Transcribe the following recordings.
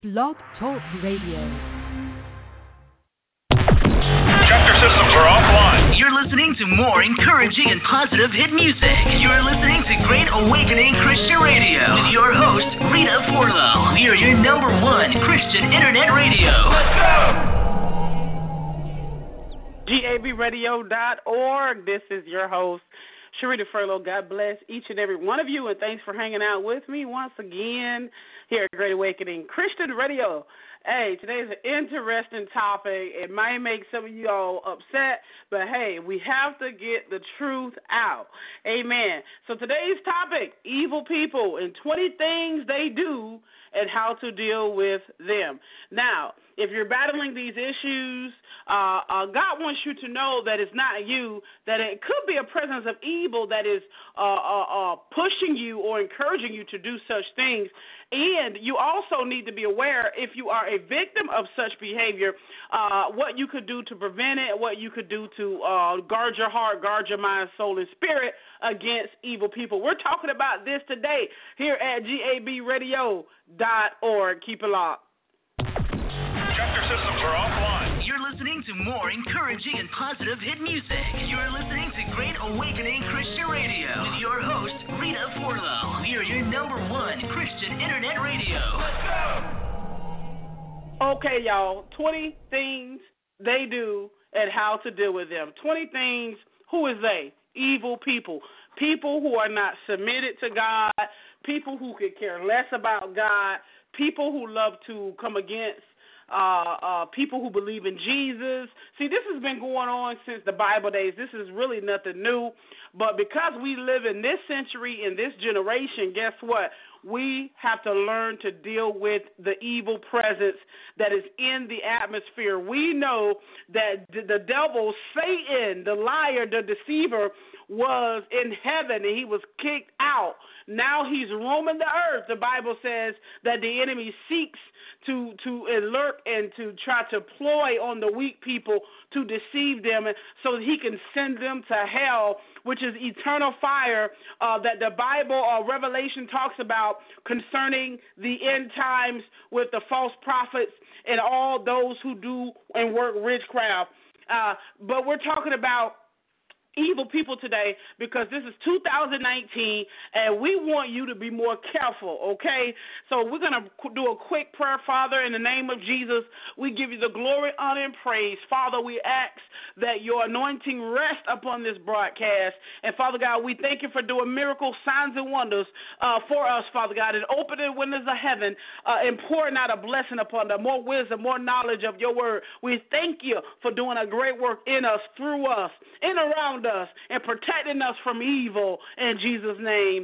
Blog Talk Radio. Chapter systems are offline. You're listening to more encouraging and positive hit music. You're listening to Great Awakening Christian Radio with your host, Rita Forlow. We are your number one Christian internet radio. Let's go! GABradio.org. This is your host, Sharita Furlow. God bless each and every one of you, and thanks for hanging out with me once again here at Great Awakening Christian Radio. Hey, today's an interesting topic. It might make some of you all upset, but hey, we have to get the truth out. Amen. So today's topic, evil people and 20 things they do and how to deal with them. Now, if you're battling these issues, God wants you to know that it's not you, that it could be a presence of evil that is pushing you or encouraging you to do such things. And you also need to be aware, if you are a victim of such behavior, what you could do to prevent it, what you could do to guard your heart, guard your mind, soul, and spirit against evil people. We're talking about this today here at GABradio.org. Keep it locked. Chapter systems are offline. You're listening to more encouraging and positive hit music. You're listening to Great Awakening Christian Radio with your host, Rita Forlow. We are your number one Christian internet radio. Let's go! Okay, y'all, 20 things they do and how to deal with them. 20 things, who is they? Evil people. People who are not submitted to God, people who could care less about God, people who love to come against people who believe in Jesus. See, this has been going on since the Bible days. This is really nothing new. But because we live in this century, in this generation, guess what? We have to learn to deal with the evil presence that is in the atmosphere. We know that the devil, Satan, the liar, the deceiver, was in heaven and he was kicked out. Now he's roaming the earth. The Bible says that the enemy seeks to alert and to try to ploy on the weak people to deceive them so that he can send them to hell, which is eternal fire that the Bible or Revelation talks about concerning the end times with the false prophets and all those who do and work witchcraft. But we're talking about evil people today because this is 2019 and we want you to be more careful, okay? So we're going to do a quick prayer. Father, in the name of Jesus, we give you the glory, honor, and praise. Father, we ask that your anointing rest upon this broadcast. And Father God, we thank you for doing miracles, signs, and wonders for us, Father God, and opening windows of heaven and pouring out a blessing upon them, more wisdom, more knowledge of your word. We thank you for doing a great work in us, through us, in around us, and protecting us from evil in Jesus' name.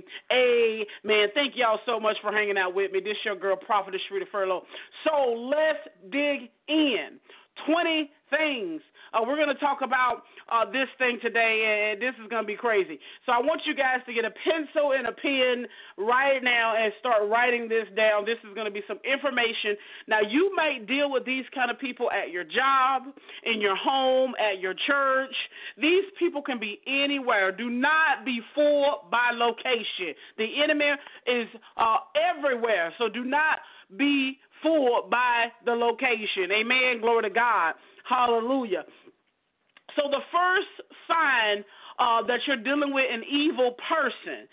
Amen. Thank y'all so much for hanging out with me. This is your girl, Prophetess Sharita Furlow. So let's dig in. 20 things. We're going to talk about this thing today, and this is going to be crazy. So I want you guys to get a pencil and a pen right now and start writing this down. This is going to be some information. Now, you might deal with these kind of people at your job, in your home, at your church. These people can be anywhere. Do not be fooled by location. The enemy is everywhere, so do not be fooled by the location. Amen. Glory to God. Hallelujah. So the first sign that you're dealing with an evil person,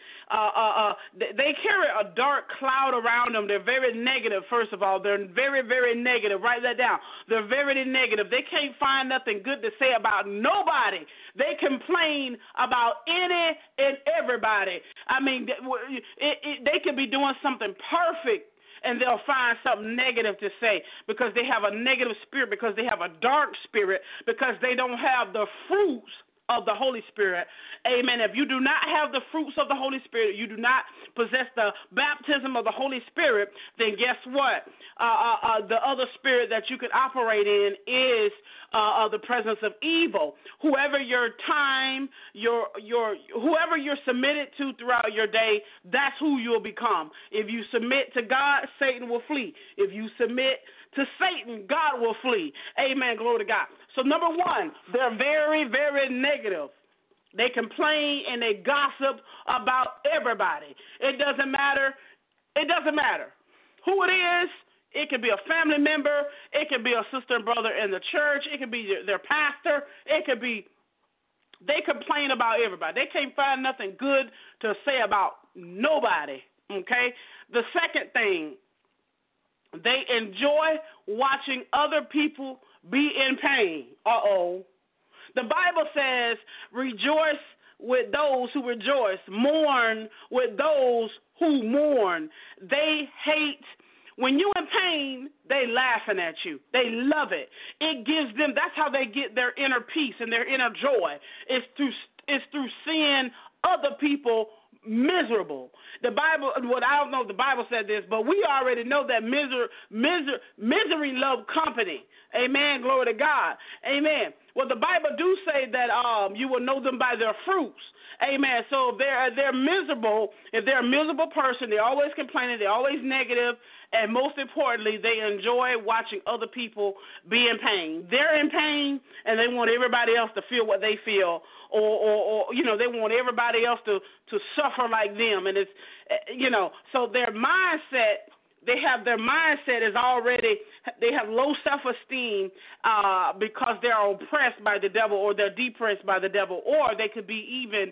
they carry a dark cloud around them. They're very negative, first of all. They're very, very negative. Write that down. They're very negative. They can't find nothing good to say about nobody. They complain about any and everybody. I mean, they could be doing something perfect, and they'll find something negative to say because they have a negative spirit, because they have a dark spirit, because they don't have the fruits of the Holy Spirit. Amen. If you do not have the fruits of the Holy Spirit, you do not possess the baptism of the Holy Spirit, then guess what? The other spirit that you can operate in is the presence of evil. Whoever your time, whoever you're submitted to throughout your day, that's who you'll become. If you submit to God, Satan will flee. If you submit to Satan, God will flee. Amen. Glory to God. So number one, they're very, very negative. They complain and they gossip about everybody. It doesn't matter. It doesn't matter who it is. It could be a family member. It could be a sister and brother in the church. It could be their pastor. It could be, they complain about everybody. They can't find nothing good to say about nobody, okay? The second thing, they enjoy watching other people be in pain. The Bible says, rejoice with those who rejoice, mourn with those who mourn. They hate, when you're in pain, they laughing at you. They love it. It gives them, that's how they get their inner peace and their inner joy. It's through seeing other people miserable. The Bible, well, I don't know if the Bible said this, but we already know that misery love company. Amen. Glory to God. Amen. Well, the Bible do say that you will know them by their fruits. Amen. So if they're miserable, if they're a miserable person, they're always complaining, they're always negative, and most importantly, they enjoy watching other people be in pain. They're in pain, and they want everybody else to feel what they feel, or you know, they want everybody else to suffer like them. And it's, you know, so their mindset, they have their mindset is already, they have low self-esteem because they're oppressed by the devil, or they're depressed by the devil, or they could be even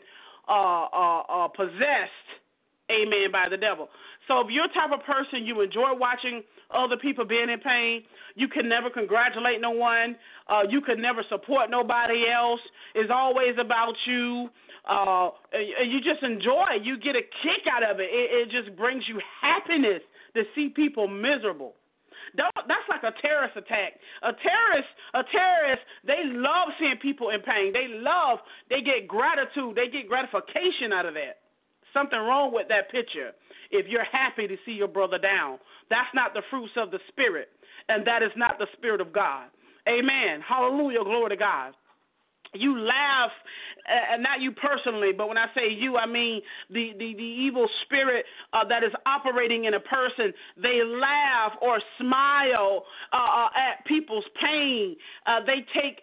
possessed, amen, by the devil. So if you're the type of person, you enjoy watching other people being in pain, you can never congratulate no one, you can never support nobody else, it's always about you, you just enjoy it, you get a kick out of it, it just brings you happiness to see people miserable. That's like a terrorist attack. A terrorist, they love seeing people in pain. They get gratitude, they get gratification out of that. Something wrong with that picture if you're happy to see your brother down. That's not the fruits of the Spirit, and that is not the Spirit of God. Amen. Hallelujah. Glory to God. You laugh, and not you personally, but when I say you, I mean the evil spirit that is operating in a person. They laugh or smile at people's pain. They take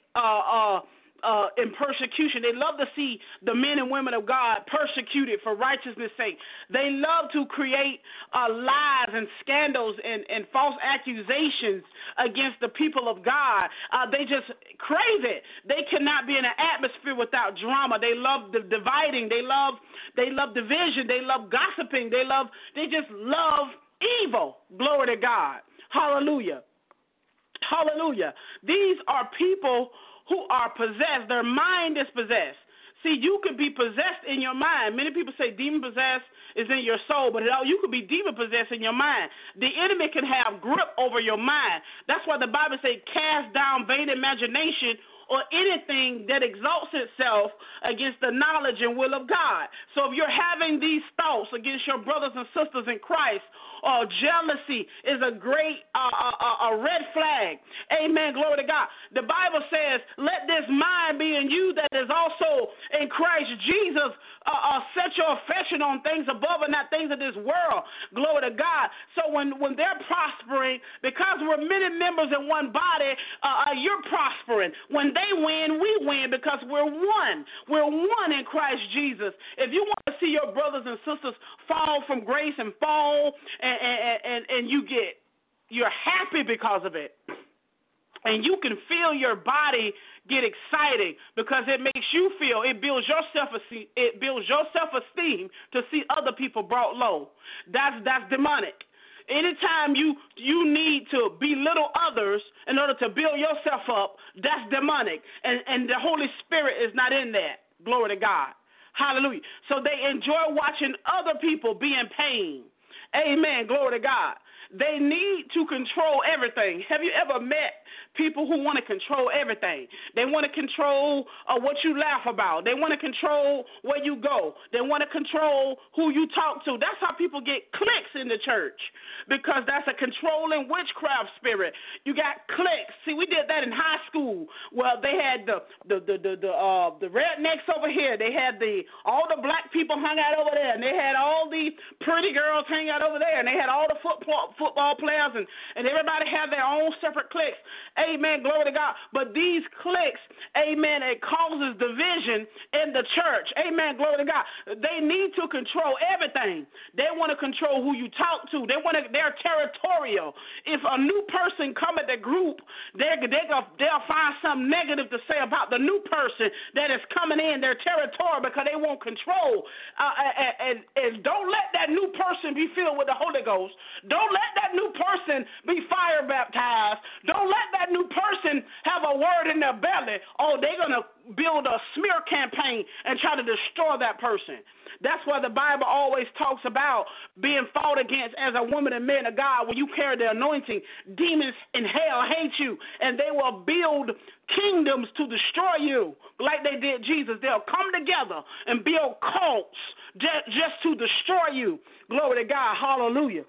in persecution. They love to see the men and women of God persecuted for righteousness' sake. They love to create lies and scandals and false accusations against the people of God. They just crave it. They cannot be in an atmosphere without drama. They love the dividing. They love division. They love gossiping. They just love evil. Glory to God. Hallelujah. Hallelujah. These are people who are possessed. Their mind is possessed. See, you could be possessed in your mind. Many people say demon possessed is in your soul, but you could be demon possessed in your mind. The enemy can have grip over your mind. That's why the Bible says, cast down vain imagination or anything that exalts itself against the knowledge and will of God. So if you're having these thoughts against your brothers and sisters in Christ, jealousy is a great a red flag. Amen. Glory to God. The Bible says, let this mind be in you that is also in Christ Jesus. Set your affection on things above and not things of this world. Glory to God. So when they're prospering, because we're many members in one body, you're prospering. When they win, we win because we're one. We're one in Christ Jesus. If you want to see your brothers and sisters fall from grace and fall, and you're happy because of it, and you can feel your body get excited because it makes you feel, it builds your self-esteem to see other people brought low. That's demonic. Anytime you need to belittle others in order to build yourself up, that's demonic. And the Holy Spirit is not in that. Glory to God. Hallelujah. So they enjoy watching other people be in pain. Amen. Glory to God. They need to control everything. Have you ever met people who want to control everything? They want to control what you laugh about. They want to control where you go. They want to control who you talk to. That's how people get cliques in the church, because that's a controlling witchcraft spirit. You got cliques. See, we did that in high school. Well, they had the rednecks over here. They had all the black people hung out over there, and they had all the pretty girls hang out over there, and they had all the football football players, and everybody have their own separate cliques. Amen, glory to God. But these cliques, amen, it causes division in the church. Amen, glory to God. They need to control everything. They want to control who you talk to. They're territorial. If a new person come at the group, they'll find something negative to say about the new person that is coming in. They're territorial because they want control. And don't let that new person be filled with the Holy Ghost. Don't let that new person be fire baptized. Don't let that new person have a word in their belly. Oh, they're going to build a smear campaign and try to destroy that person. That's why the Bible always talks about being fought against as a woman and man of God. When you carry the anointing, demons in hell hate you, and they will build kingdoms to destroy you like they did Jesus. They'll come together and build cults just to destroy you. Glory to God. Hallelujah.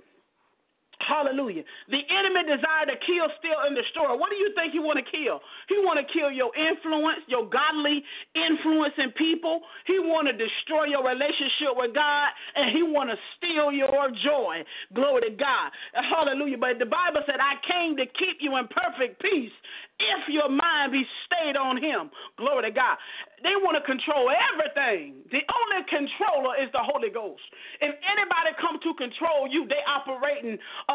Hallelujah. The enemy desire to kill, steal, and destroy. What do you think he want to kill? He want to kill your influence, your godly influence in people. He want to destroy your relationship with God, and he want to steal your joy. Glory to God. Hallelujah. But the Bible said, I came to keep you in perfect peace if your mind be stayed on him. Glory to God. They want to control everything. The only controller is the Holy Ghost. If anybody come to control you, they operating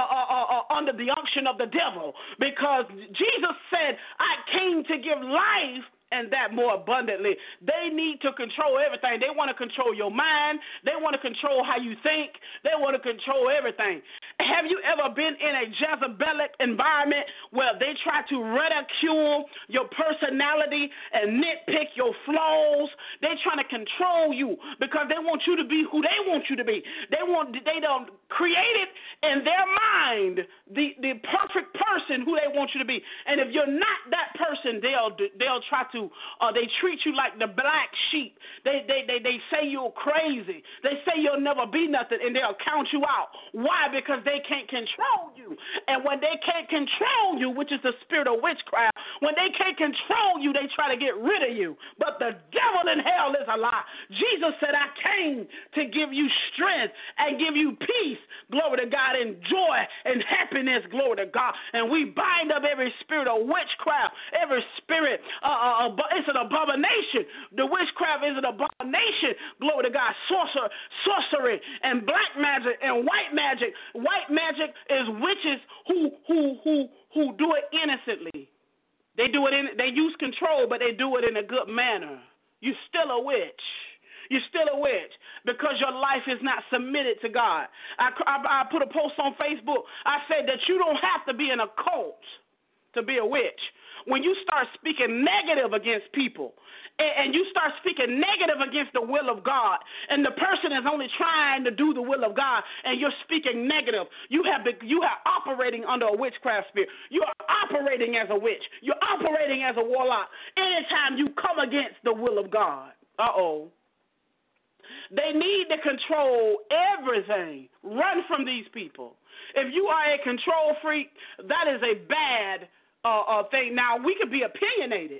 under the unction of the devil, because Jesus said, I came to give life and that more abundantly. They need to control everything. They want to control your mind. They want to control how you think. They want to control everything. Have you ever been in a Jezebelic environment where they try to ridicule your personality and nitpick your flaws? They're trying to control you because they want you to be who they want you to be. They don't create it in their mind the perfect person who they want you to be. And if you're not that person, they'll try to they treat you like the black sheep. They say you're crazy. They say you'll never be nothing, and they'll count you out. Why? Because they can't control you. And when they can't control you, which is the spirit of witchcraft, when they can't control you, they try to get rid of you. But the devil in hell is a lie. Jesus said, I came to give you strength and give you peace, glory to God, and joy and happiness, glory to God. And we bind up every spirit of witchcraft, every spirit, it's an abomination. The witchcraft is an abomination, glory to God. Sorcery and black magic and white magic. White magic is witches who do it innocently. They use control, but they do it in a good manner. You're still a witch. You're still a witch because your life is not submitted to God. I put a post on Facebook. I said that you don't have to be in a cult to be a witch. When you start speaking negative against people, and you start speaking negative against the will of God, and the person is only trying to do the will of God, and you're speaking negative, you are operating under a witchcraft spirit. You are operating as a witch. You're operating as a warlock. Anytime you come against the will of God, they need to control everything. Run from these people. If you are a control freak, that is a bad thing. Now, we could be opinionated.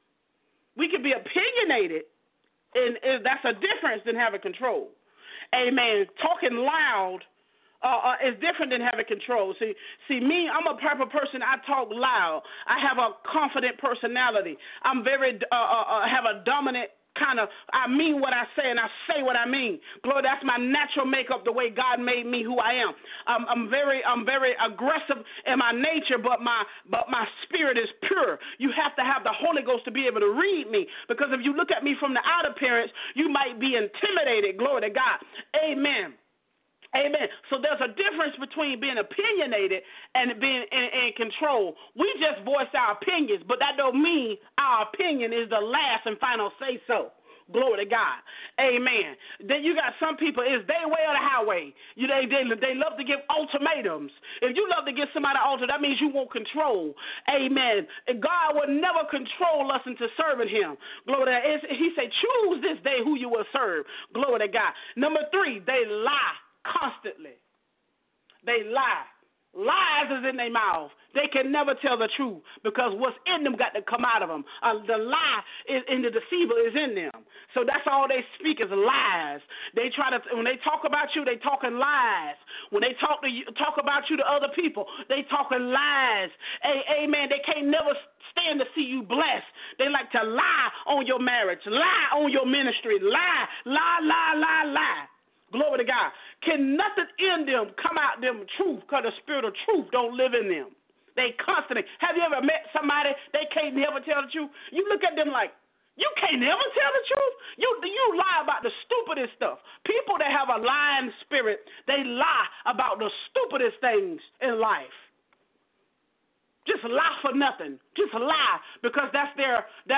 And that's a difference than having control. Amen. Talking loud is different than having control. See, me, I'm a type of person, I talk loud. I have a confident personality. I'm very, have a dominant I mean what I say, and I say what I mean. Glory, that's my natural makeup, the way God made me who I am. I'm very aggressive in my nature, but my spirit is pure. You have to have the Holy Ghost to be able to read me, because if you look at me from the outer appearance, you might be intimidated. Glory to God. Amen. Amen. So there's a difference between being opinionated and being in control. We just voice our opinions, but that don't mean our opinion is the last and final say so. Glory to God. Amen. Then you got some people, it's their way or the highway. They love to give ultimatums. If you love to give somebody an ultimatum, that means you want control. Amen. And God will never control us into serving him. Glory to God. He said, choose this day who you will serve. Glory to God. Number 3, they lie constantly. They lie. Lies is in their mouth. They can never tell the truth because what's in them got to come out of them. The lie is in the deceiver is in them. So that's all they speak is lies. They try to, when they talk about you, they talking lies. When they talk about you to other people, they talking lies. Amen. They can't never stand to see you blessed. They like to lie on your marriage, lie on your ministry, lie. Glory to God. Can nothing in them come out them truth because the spirit of truth don't live in them. They constantly. Have you ever met somebody, they can't never tell the truth? You look at them like, you can't never tell the truth? You lie about the stupidest stuff. People that have a lying spirit, they lie about the stupidest things in life. Just lie for nothing. Just lie because that's their they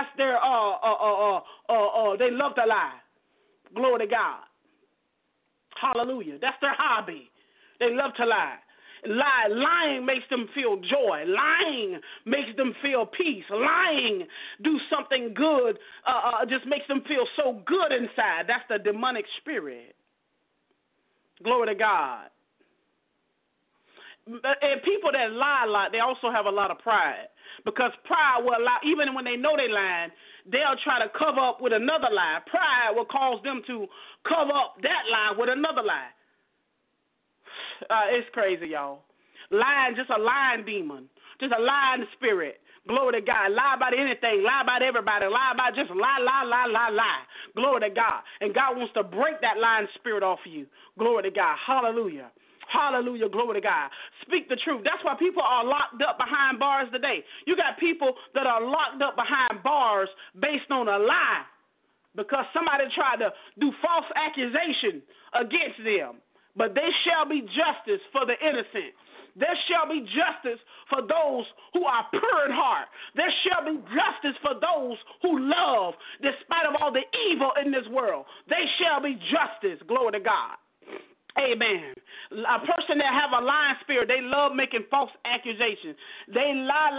love to lie. Glory to God. Hallelujah. That's their hobby. They love to lie. Lying makes them feel joy. Lying makes them feel peace. Lying do something good, just makes them feel so good inside. That's the demonic spirit. Glory to God. And people that lie a lot, they also have a lot of pride. Because pride will allow, even when they know they're lying, they'll try to cover up with another lie. Pride will cause them to cover up that lie with another lie. It's crazy, y'all. Lying, just a lying demon. Just a lying spirit. Glory to God. Lie about anything. Lie about everybody. Lie about just lie. Glory to God. And God wants to break that lying spirit off of you. Glory to God. Hallelujah. Hallelujah, glory to God. Speak the truth. That's why people are locked up behind bars today. You got people that are locked up behind bars based on a lie because somebody tried to do false accusation against them. But there shall be justice for the innocent. There shall be justice for those who are pure in heart. There shall be justice for those who love despite of all the evil in this world. There shall be justice, glory to God. Amen. A person that have a lying spirit, they love making false accusations. They lie.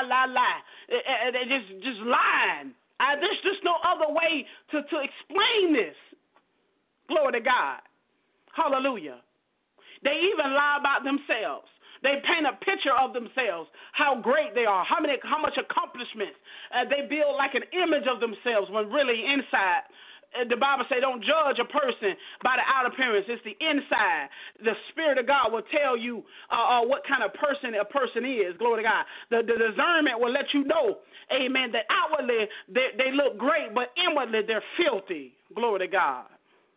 They just lying. There's just no other way to explain this. Glory to God. Hallelujah. They even lie about themselves. They paint a picture of themselves, how great they are, how much accomplishments. They build like an image of themselves when really inside, the Bible says don't judge a person by the outer appearance. It's the inside. The Spirit of God will tell you what kind of person a person is. Glory to God. The discernment will let you know, amen, that outwardly they look great, but inwardly they're filthy. Glory to God.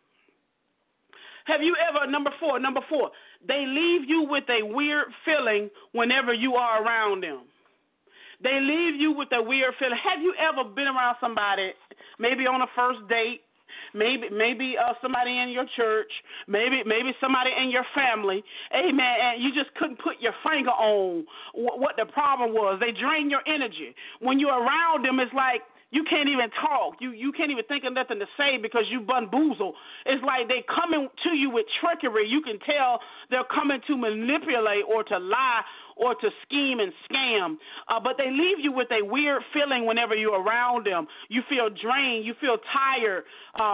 Have you ever, number four, they leave you with a weird feeling whenever you are around them. They leave you with a weird feeling. Have you ever been around somebody, maybe on a first date, maybe somebody in your church, maybe somebody in your family, amen, and you just couldn't put your finger on what the problem was. They drain your energy. When you're around them, it's like you can't even talk. You can't even think of nothing to say because you bamboozle. It's like they coming to you with trickery. You can tell they're coming to manipulate or to lie or to scheme and scam. But they leave you with a weird feeling whenever you're around them. You feel drained. You feel tired.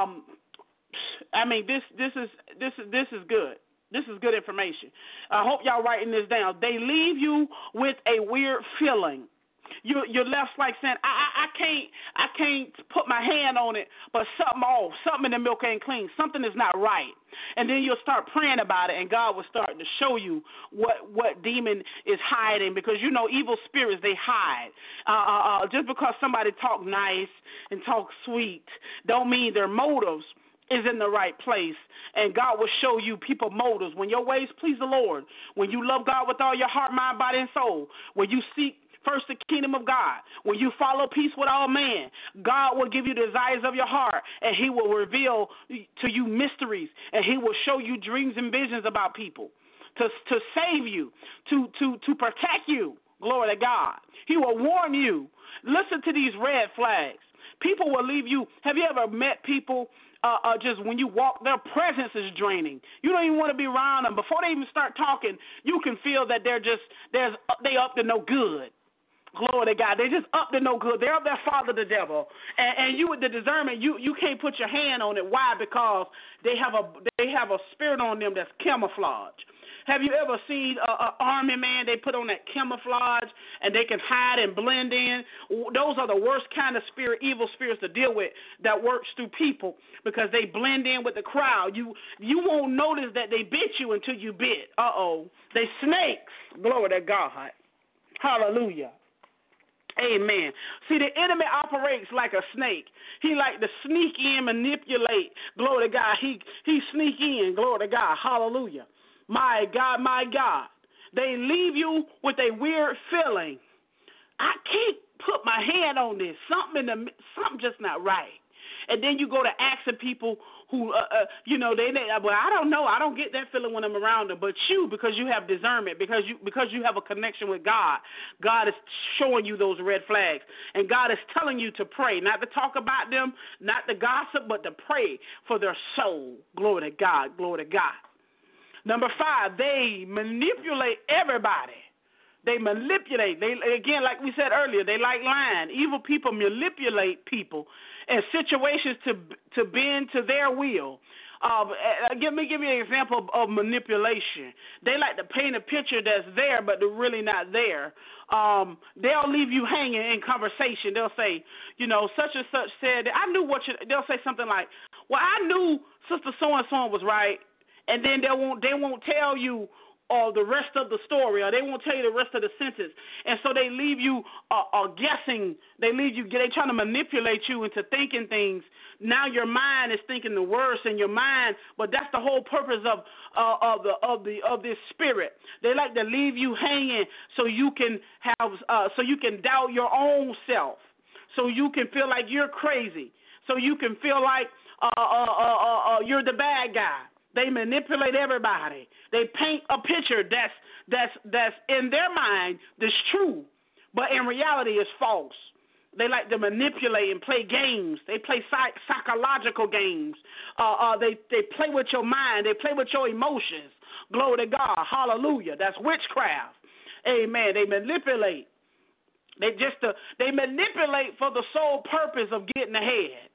I mean, this is good. This is good information. I hope y'all writing this down. They leave you with a weird feeling. You're left like saying, I can't put my hand on it, but something off, something in the milk ain't clean, something is not right. And then you'll start praying about it, and God will start to show you what demon is hiding, because you know evil spirits, they hide. Just because somebody talk nice and talk sweet don't mean their motives is in the right place, and God will show you people motives. When your ways please the Lord, when you love God with all your heart, mind, body, and soul, when you seek first the kingdom of God, when you follow peace with all men, God will give you the desires of your heart, and he will reveal to you mysteries, and he will show you dreams and visions about people to save you, to protect you. Glory to God. He will warn you. Listen to these red flags. People will leave you. Have you ever met people just when you walk, their presence is draining. You don't even want to be around them. Before they even start talking, you can feel that they up to no good. Glory to God. They just up to no good. They're up there father the devil. And you with the discernment, you can't put your hand on it. Why? Because they have a spirit on them that's camouflage. Have you ever seen an army man? They put on that camouflage and they can hide and blend in. Those are the worst kind of evil spirits to deal with that works through people because they blend in with the crowd. You won't notice that they bit you until you bit. They snakes. Glory to God. Hallelujah. Amen. See, the enemy operates like a snake. He like to sneak in, manipulate. Glory to God. He sneak in. Glory to God. Hallelujah. My God, my God. They leave you with a weird feeling. I can't put my hand on this. Something just not right. And then you go to asking people who, well, I don't know. I don't get that feeling when I'm around them. But you, because you have discernment, because you have a connection with God, God is showing you those red flags. And God is telling you to pray, not to talk about them, not to gossip, but to pray for their soul. Glory to God. Glory to God. Number 5, they manipulate everybody. They manipulate. Again, like we said earlier, they like lying. Evil people manipulate people in situations to bend to their will. Give me an example of manipulation. They like to paint a picture that's there, but they're really not there. They'll leave you hanging in conversation. They'll say, such and such said. I knew they'll say something like, well, I knew Sister so and so was right. And then they won't tell you the rest of the story, or they won't tell you the rest of the sentence. And so they leave you guessing. They're trying to manipulate you into thinking things. Now your mind is thinking the worst in your mind, but that's the whole purpose of this spirit. They like to leave you hanging so you can doubt your own self, so you can feel like you're crazy, so you can feel like you're the bad guy. They manipulate everybody. They paint a picture that's in their mind that's true, but in reality is false. They like to manipulate and play games. They play psychological games. They play with your mind. They play with your emotions. Glory to God. Hallelujah. That's witchcraft. Amen. They manipulate. They manipulate for the sole purpose of getting ahead.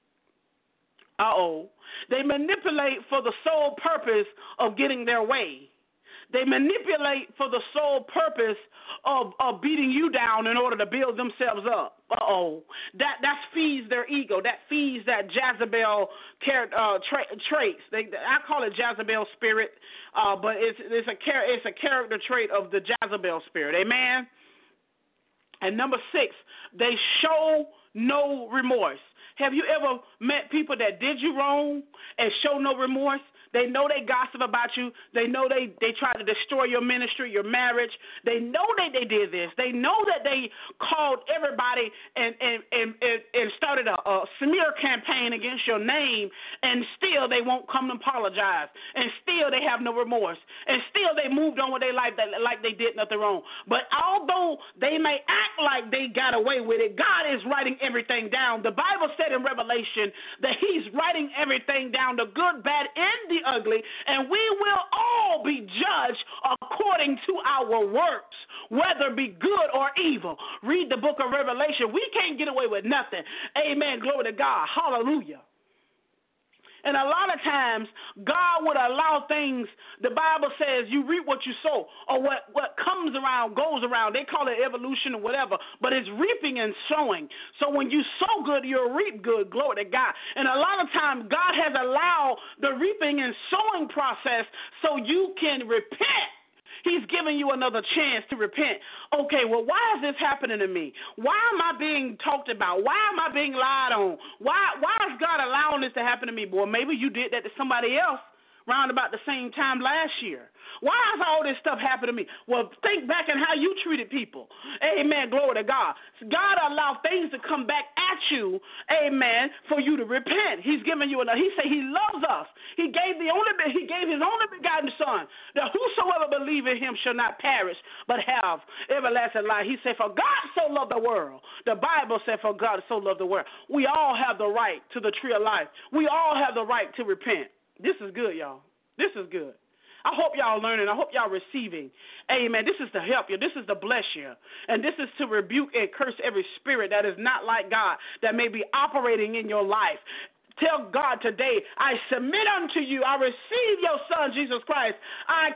They manipulate for the sole purpose of getting their way. They manipulate for the sole purpose of beating you down in order to build themselves up. That feeds their ego. That feeds that Jezebel traits. I call it Jezebel spirit, but it's a character trait of the Jezebel spirit. Amen. And number 6, they show no remorse. Have you ever met people that did you wrong and show no remorse? They know they gossip about you. They know they try to destroy your ministry, your marriage. They know that they did this. They know that they called everybody and started a smear campaign against your name, and still they won't come to apologize, and still they have no remorse, and still they moved on with their life like they did nothing wrong. But although they may act like they got away with it, God is writing everything down. The Bible said in Revelation that he's writing everything down, the good, bad, and the ugly, and we will all be judged according to our works, whether it be good or evil. Read the book of Revelation. We can't get away with nothing. Amen. Glory to God. Hallelujah. And a lot of times, God would allow things, the Bible says you reap what you sow, or what comes around goes around. They call it evolution or whatever, but it's reaping and sowing. So when you sow good, you'll reap good. Glory to God. And a lot of times, God has allowed the reaping and sowing process so you can repent. He's giving you another chance to repent. Okay, well, why is this happening to me? Why am I being talked about? Why am I being lied on? Why is God allowing this to happen to me? Boy, maybe you did that to somebody else around about the same time last year. Why is all this stuff happening to me? Well, think back on how you treated people. Amen. Glory to God. God allowed things to come back at you, amen, for you to repent. He's giving you he said he loves us. He gave his only begotten son, that whosoever believe in him shall not perish, but have everlasting life. He said, for God so loved the world. The Bible said, for God so loved the world. We all have the right to the tree of life. We all have the right to repent. This is good, y'all. This is good. I hope y'all learning. I hope y'all receiving. Amen. This is to help you. This is to bless you. And this is to rebuke and curse every spirit that is not like God that may be operating in your life. Tell God today, I submit unto you. I receive your son, Jesus Christ. I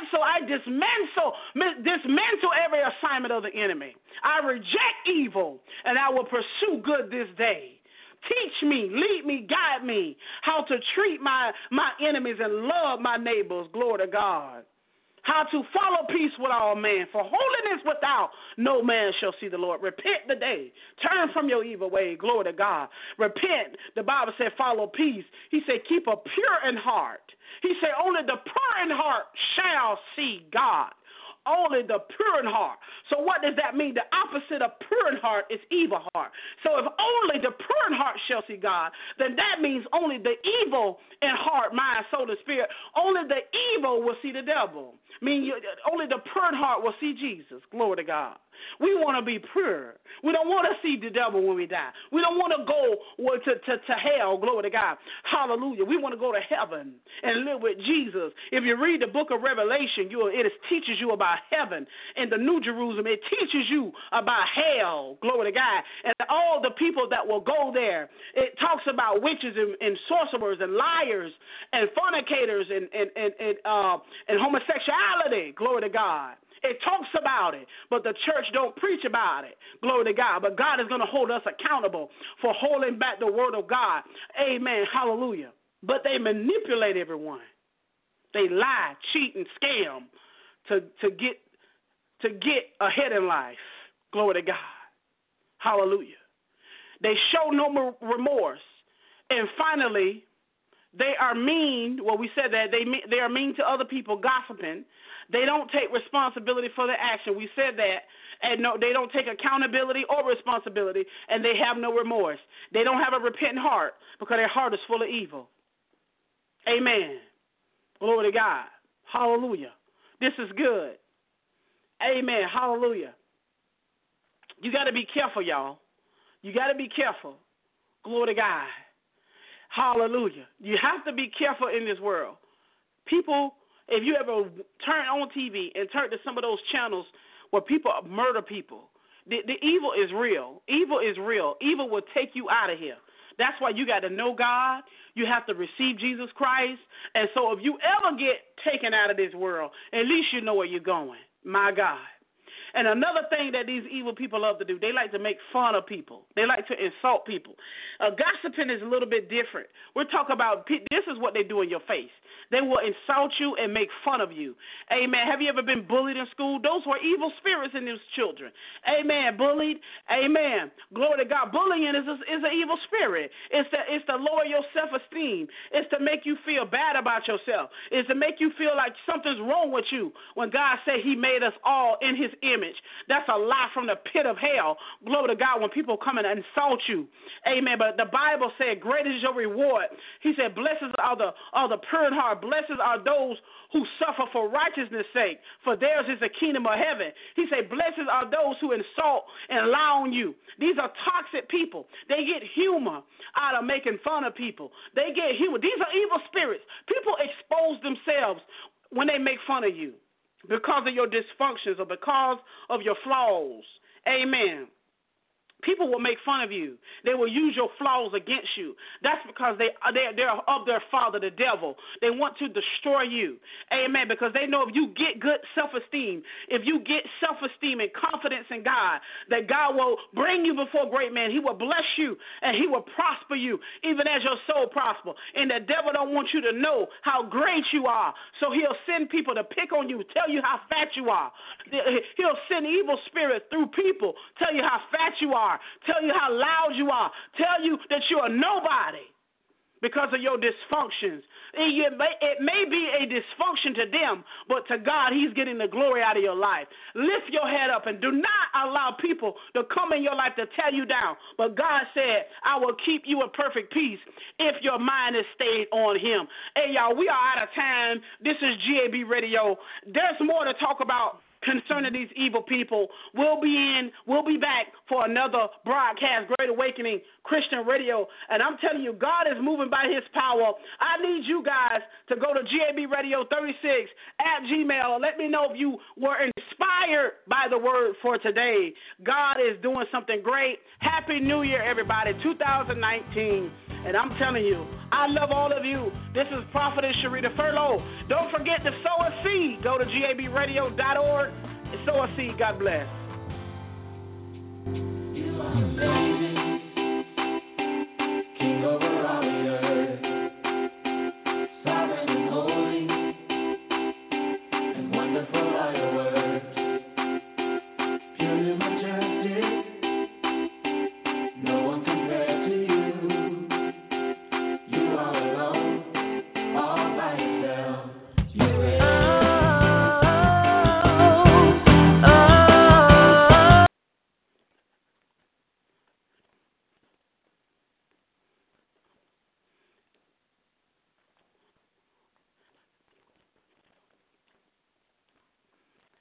dismantle every assignment of the enemy. I reject evil, and I will pursue good this day. Teach me, lead me, guide me how to treat my enemies and love my neighbors. Glory to God. How to follow peace with all men. For holiness without no man shall see the Lord. Repent today. Turn from your evil way. Glory to God. Repent. The Bible said follow peace. He said keep a pure in heart. He said only the pure in heart shall see God. Only the pure in heart. So what does that mean? The opposite of pure in heart is evil heart. So if only the pure in heart shall see God, then that means only the evil in heart, mind, soul, and spirit, only the evil will see the devil. Only the pure in heart will see Jesus. Glory to God. We want to be pure. We don't want to see the devil when we die. We don't want to go to hell. Glory to God. Hallelujah. We want to go to heaven and live with Jesus. If you read the book of Revelation, it teaches you about heaven and the New Jerusalem. It teaches you about hell. Glory to God. And all the people that will go there. It talks about witches and sorcerers and liars and fornicators and homosexuality. Glory to God. It talks about it, but the church don't preach about it. Glory to God. But God is going to hold us accountable for holding back the word of God. Amen. Hallelujah. But they manipulate everyone. They lie, cheat, and scam to get ahead in life. Glory to God. Hallelujah. They show no remorse. And finally, they are mean. Well, we said that they are mean to other people, gossiping. They don't take responsibility for their action. We said that. And no, they don't take accountability or responsibility, and they have no remorse. They don't have a repentant heart because their heart is full of evil. Amen. Glory to God. Hallelujah. This is good. Amen. Hallelujah. You got to be careful, y'all. You got to be careful. Glory to God. Hallelujah. You have to be careful in this world. People, if you ever turn on TV and turn to some of those channels where people murder people, the evil is real. Evil is real. Evil will take you out of here. That's why you got to know God. You have to receive Jesus Christ. And so if you ever get taken out of this world, at least you know where you're going. My God. And another thing that these evil people love to do, they like to make fun of people. They like to insult people. Gossiping is a little bit different. We're talking about, this is what they do in your face. They will insult you and make fun of you. Amen. Have you ever been bullied in school? Those were evil spirits in those children. Amen. Bullied. Amen. Glory to God. Bullying is an evil spirit. It's to lower your self-esteem. It's to make you feel bad about yourself. It's to make you feel like something's wrong with you when God said he made us all in his image. That's a lie from the pit of hell. Glory to God when people come and insult you. Amen. But the Bible said, great is your reward. He said, blessed are the pure in heart. Blessed are those who suffer for righteousness' sake, for theirs is the kingdom of heaven. He said, blessed are those who insult and lie on you. These are toxic people. They get humor out of making fun of people. They get humor. These are evil spirits. People expose themselves when they make fun of you because of your dysfunctions or because of your flaws. Amen. People will make fun of you. They will use your flaws against you. That's because they're of their father, the devil. They want to destroy you. Amen. Because they know if you get good self-esteem, if you get self-esteem and confidence in God, that God will bring you before great men. He will bless you and he will prosper you, even as your soul prosper. And the devil don't want you to know how great you are. So he'll send people to pick on you, tell you how fat you are. He'll send evil spirits through people, tell you how fat you are. Tell you how loud you are. Tell you that you are nobody because of your dysfunctions. It may be a dysfunction to them, but to God, he's getting the glory out of your life. Lift your head up and do not allow people to come in your life to tear you down. But God said, I will keep you in perfect peace if your mind is stayed on him. Hey, y'all, we are out of time. This is GAB Radio. There's more to talk about concerning these evil people. We'll be back for another broadcast, Great Awakening Christian Radio. And I'm telling you, God is moving by his power. I need you guys to go to GABRadio36 at Gmail. Let me know if you were inspired by the word for today. God is doing something great. Happy New Year, everybody. 2019. And I'm telling you, I love all of you. This is Prophetess Sharita Furlow. Don't forget to sow a seed. Go to gabradio.org and sow a seed. God bless.